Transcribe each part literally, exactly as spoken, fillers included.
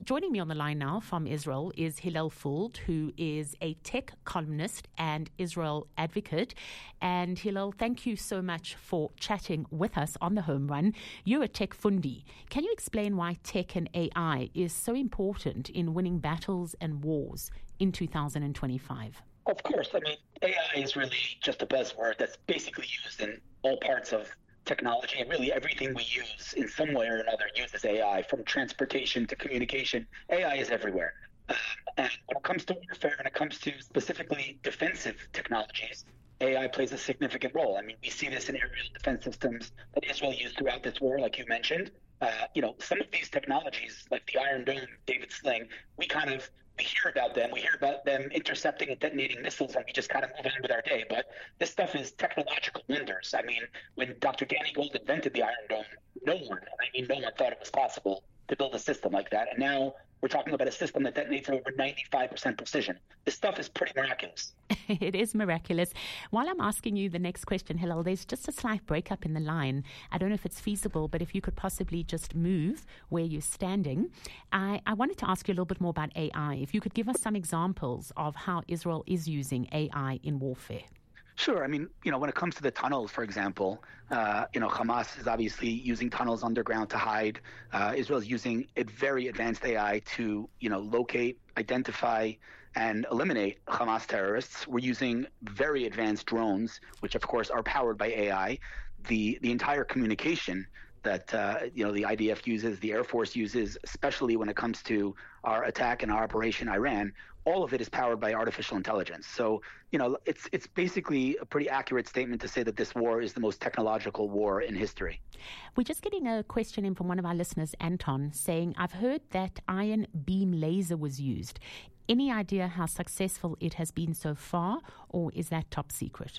Joining me on the line now from Israel is Hillel Fuld, who is a tech columnist and Israel advocate. And Hillel, thank you so much for chatting with us on the Home Run. You're a tech fundi. Can you explain why tech and A I is so important in winning battles and wars in two thousand twenty-five? Of course. I mean, A I is really just a buzzword that's basically used in all parts of technology, and really everything we use in some way or another uses A I, from transportation to communication. A I is everywhere. Uh, and when it comes to warfare, and it comes to specifically defensive technologies, A I plays a significant role. I mean, we see this in aerial defense systems that Israel used throughout this war, like you mentioned. Uh, you know, some of these technologies, like the Iron Dome, David Sling, we kind of we hear about them. We hear about them intercepting and detonating missiles, and we just kind of move on with our day. But this stuff is technological wonders. I mean, when Doctor Danny Gold invented the Iron Dome, no one, I mean, no one thought it was possible to build a system like that. And now we're talking about a system that detonates at over ninety-five percent precision. This stuff is pretty miraculous. It is miraculous. While I'm asking you the next question, Hillel, there's just a slight breakup in the line. I don't know if it's feasible, but if you could possibly just move where you're standing. I, I wanted to ask you a little bit more about A I. If you could give us some examples of how Israel is using A I in warfare. Sure. I mean, you know, when it comes to the tunnels, for example, uh, you know, Hamas is obviously using tunnels underground to hide. Uh, Israel is using a very advanced A I to, you know, locate, identify, and eliminate Hamas terrorists. We're using very advanced drones, which, of course, are powered by A I. The the entire communication that, uh, you know, the I D F uses, the Air Force uses, especially when it comes to our attack and our Operation Iran, all of it is powered by artificial intelligence. So, you know, it's it's basically a pretty accurate statement to say that this war is the most technological war in history. We're just getting a question in from one of our listeners, Anton, saying, I've heard that iron beam laser was used. Any idea how successful it has been so far, or is that top secret?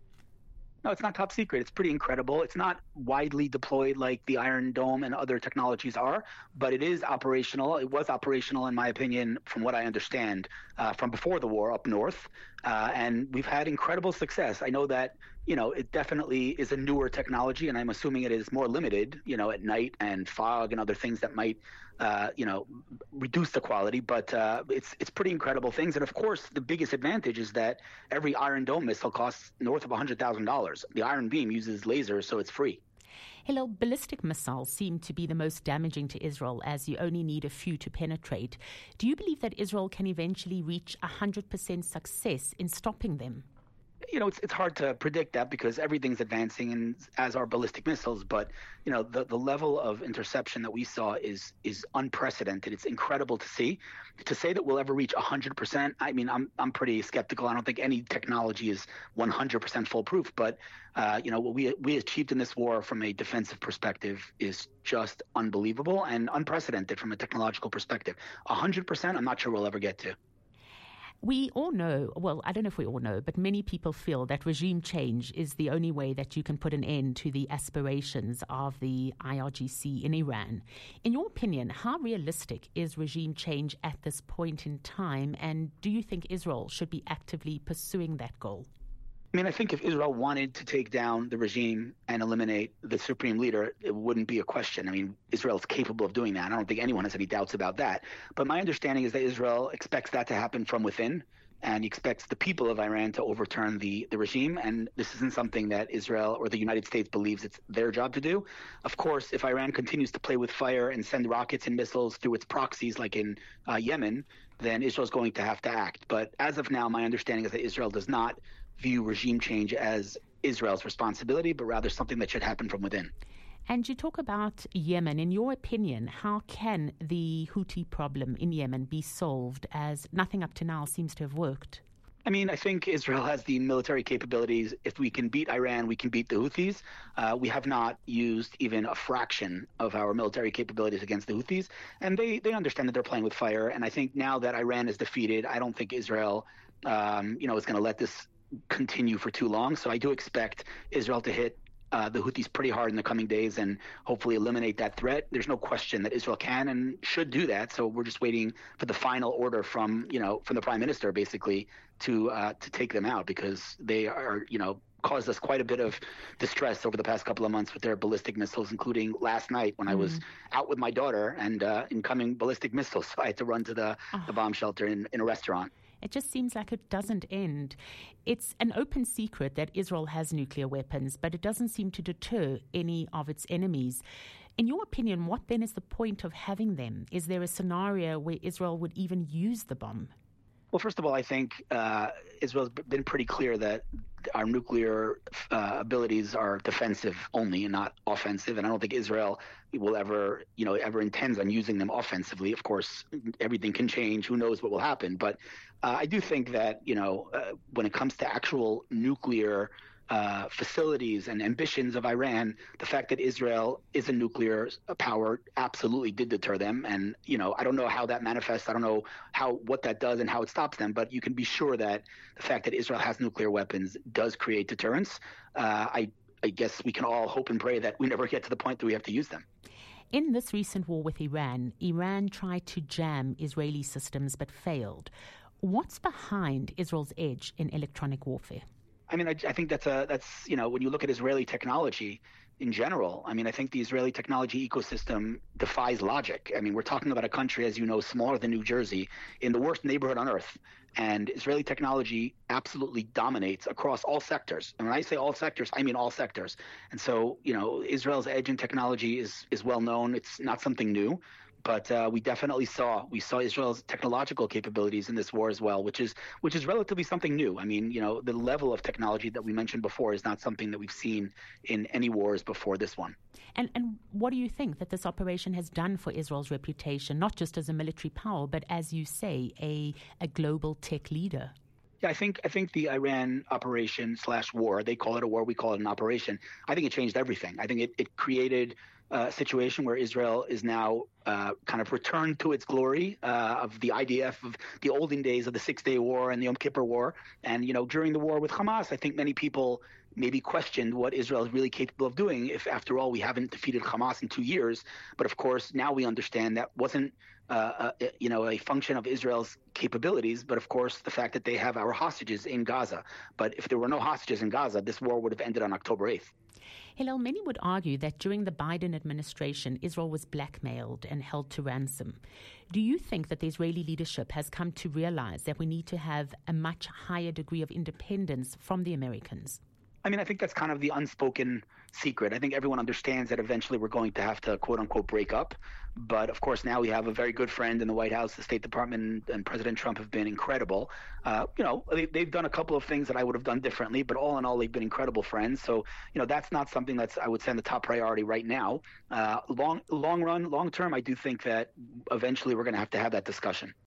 No, it's not top secret. It's pretty incredible. It's not widely deployed like the Iron Dome and other technologies are, but it is operational. It was operational, in my opinion, from what I understand, uh, from before the war up north. Uh, and we've had incredible success. I know that, you know, it definitely is a newer technology, and I'm assuming it is more limited, you know, at night and fog and other things that might, uh, you know, reduce the quality. But uh, it's it's pretty incredible things. And of course, the biggest advantage is that every Iron Dome missile costs north of one hundred thousand dollars. The Iron Beam uses lasers, so it's free. Hillel, ballistic missiles seem to be the most damaging to Israel, as you only need a few to penetrate. Do you believe that Israel can eventually reach one hundred percent success in stopping them? You know, it's it's hard to predict that because everything's advancing, and as are ballistic missiles. But you know, the the level of interception that we saw is is unprecedented. It's incredible to see. To say that we'll ever reach one hundred percent, I mean, I'm I'm pretty skeptical. I don't think any technology is one hundred percent foolproof. But uh, you know, what we we achieved in this war from a defensive perspective is just unbelievable and unprecedented from a technological perspective. one hundred percent, I'm not sure we'll ever get to. We all know, well, I don't know if we all know, but many people feel that regime change is the only way that you can put an end to the aspirations of the I R G C in Iran. In your opinion, how realistic is regime change at this point in time, and do you think Israel should be actively pursuing that goal? I mean, I think if Israel wanted to take down the regime and eliminate the supreme leader, it wouldn't be a question. I mean, Israel is capable of doing that. I don't think anyone has any doubts about that. But my understanding is that Israel expects that to happen from within, and he expects the people of Iran to overturn the, the regime. And this isn't something that Israel or the United States believes it's their job to do. Of course, if Iran continues to play with fire and send rockets and missiles through its proxies like in uh, Yemen, then Israel's going to have to act. But as of now, my understanding is that Israel does not view regime change as Israel's responsibility, but rather something that should happen from within. And you talk about Yemen. In your opinion, how can the Houthi problem in Yemen be solved, as nothing up to now seems to have worked? I mean, I think Israel has the military capabilities. If we can beat Iran, we can beat the Houthis. Uh, we have not used even a fraction of our military capabilities against the Houthis. And they, they understand that they're playing with fire. And I think now that Iran is defeated, I don't think Israel, um, you know, is going to let this continue for too long. So I do expect Israel to hit uh, the Houthis pretty hard in the coming days and hopefully eliminate that threat. There's no question that Israel can and should do that. So we're just waiting for the final order from, you know, from the prime minister, basically, to uh, to take them out, because they are, you know, caused us quite a bit of distress over the past couple of months with their ballistic missiles, including last night when mm. I was out with my daughter and uh, incoming ballistic missiles. So I had to run to the, oh. the bomb shelter in, in a restaurant. It just seems like it doesn't end. It's an open secret that Israel has nuclear weapons, but it doesn't seem to deter any of its enemies. In your opinion, what then is the point of having them? Is there a scenario where Israel would even use the bomb? Well, first of all, I think uh, Israel's been pretty clear that our nuclear uh, abilities are defensive only and not offensive. And I don't think Israel will ever, you know, ever intends on using them offensively. Of course, everything can change. Who knows what will happen? But uh, I do think that, you know, uh, when it comes to actual nuclear Uh, facilities and ambitions of Iran, the fact that Israel is a nuclear power absolutely did deter them. And, you know, I don't know how that manifests. I don't know how what that does and how it stops them. But you can be sure that the fact that Israel has nuclear weapons does create deterrence. Uh, I, I guess we can all hope and pray that we never get to the point that we have to use them. In this recent war with Iran, Iran tried to jam Israeli systems but failed. What's behind Israel's edge in electronic warfare? I mean, I, I think that's a that's you know when you look at Israeli technology in general. I mean, I think the Israeli technology ecosystem defies logic. I mean, we're talking about a country, as you know, smaller than New Jersey, in the worst neighborhood on earth, and Israeli technology absolutely dominates across all sectors. And when I say all sectors, I mean all sectors. And so, you know, Israel's edge in technology is is well known. It's not something new. But uh, we definitely saw we saw Israel's technological capabilities in this war as well, which is which is relatively something new. I mean, you know, the level of technology that we mentioned before is not something that we've seen in any wars before this one. And and what do you think that this operation has done for Israel's reputation, not just as a military power, but as you say, a a global tech leader? Yeah, I think I think the Iran operation slash war, they call it a war, we call it an operation. I think it changed everything. I think it, it created a situation where Israel is now uh, kind of returned to its glory uh, of the I D F of the olden days of the Six-Day War and the Yom Kippur War. And, you know, during the war with Hamas, I think many people maybe questioned what Israel is really capable of doing if, after all, we haven't defeated Hamas in two years. But, of course, now we understand that wasn't, uh, a, you know, a function of Israel's capabilities, but, of course, the fact that they have our hostages in Gaza. But if there were no hostages in Gaza, this war would have ended on October eighth. Hillel, many would argue that during the Biden administration, Israel was blackmailed and held to ransom. Do you think that the Israeli leadership has come to realize that we need to have a much higher degree of independence from the Americans? I mean, I think that's kind of the unspoken secret. I think everyone understands that eventually we're going to have to, quote unquote, break up. But of course, now we have a very good friend in the White House. The State Department and President Trump have been incredible. Uh, you know, they, they've done a couple of things that I would have done differently, but all in all, they've been incredible friends. So, you know, that's not something that's, I would say, the top priority right now. Uh, long, long run, long term, I do think that eventually we're going to have to have that discussion.